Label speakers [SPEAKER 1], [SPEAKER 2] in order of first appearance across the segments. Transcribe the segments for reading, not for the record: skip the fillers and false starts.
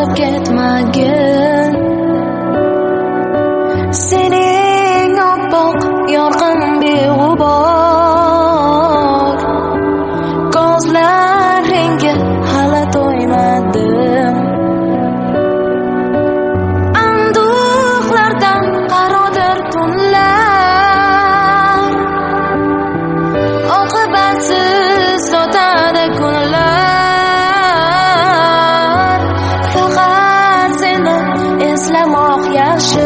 [SPEAKER 1] olib ketmagin. Sening oppoq yorqin beg'ubor ko'zlaringga hali to'ymadim. Anduhlardan qarodir tunlar, oqibatsiz o'tadi kunlar. Faqat seni eslamoq yaxshi.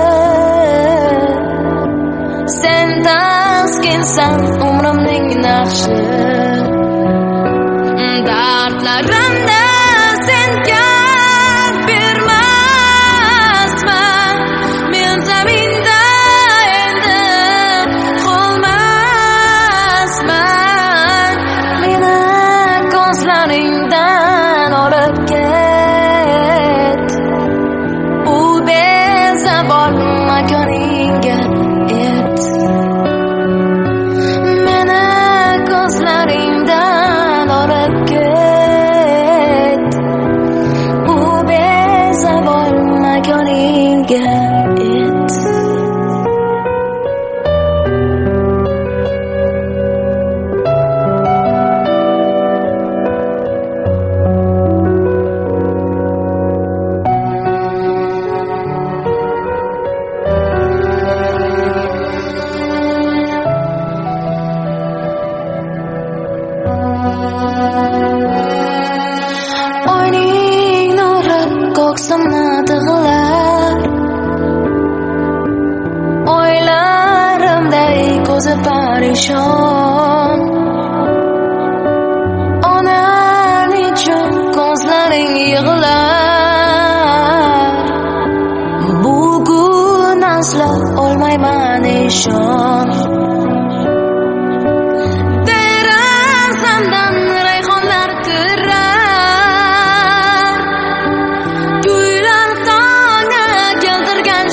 [SPEAKER 1] Sen taskinsan umrimning naqshi. Dardlarimda sen gap bermasman. Men zaminda endi qolmasman. Meni ko'zlaringdan olib ket. U bezabor makoningga et. Meni ko'zlaringdan olib ket. U bezabor makoningga et. Oyning nuri ko'ksimni tig'lar, o'ylarimday ko'zi parishon. Onam uchun ko'zlaring yig'lar. Bugun aslo olmayman ishon. Derazamdan rayhonlar kirar, guylar tongga keltirgan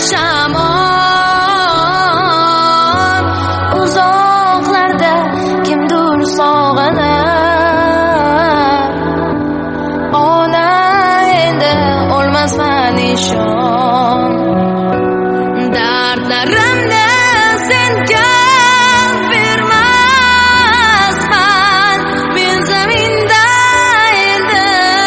[SPEAKER 1] shamol. Uzoqlarda kimdir sog'inar. Ona endi o'lmasman ishon. Dardlarimda sen gap bermasman. Men zaminda endi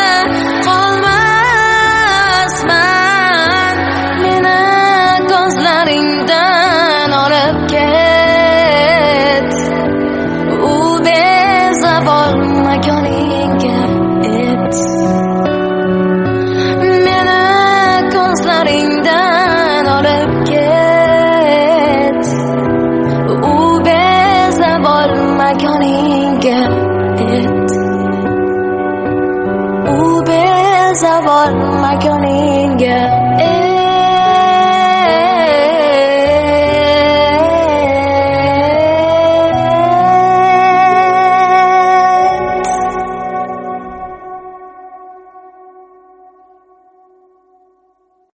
[SPEAKER 1] qolmasman. Meni ko'zlaringdan olib ket. U bezabor makoningga et. Meni ko'zlaringdan olib ket. U bezabor makoningga et. U bezabor makoningga et.